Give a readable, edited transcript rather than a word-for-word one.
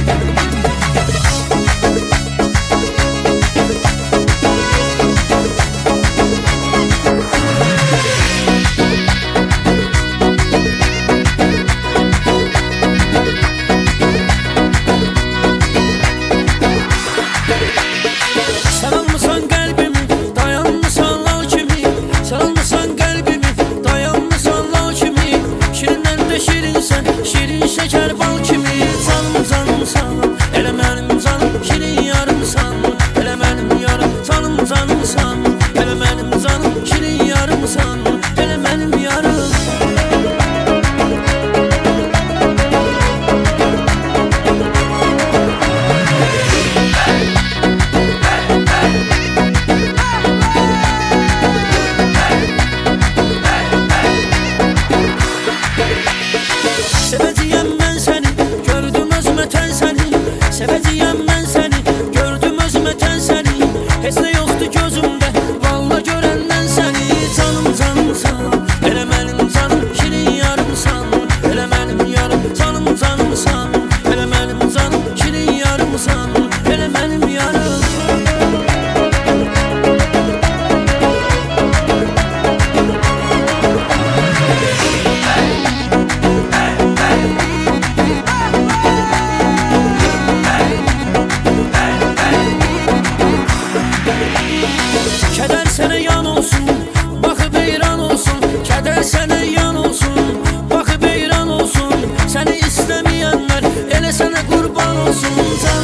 Şirin şeker bal kimi canım canımsan, elə mənim canım şirin yarımsan, elə mənim yarım canım canımsan, elə mənim canım şirin yarımsan, elə mənim yarım. Sevəcəyəm mən səni, gördüm özümə tən səni. Sevəcəyəm mən səni, gördüm özümə tən səni. Heç nə yoxdur gözümdə, valla görəndən səni. Canım canımsan, elə mənim canım şirin yarımsan, elə mənim yarım canım canımsan, elə mənim canım şirin yarımsan, elə mənim yarım. Kədər sənə yan olsun, baxıb heyran olsun. Kədər sənə yan olsun, baxıb heyran olsun. Səni istəməyənlər elə sənə qurban olsun.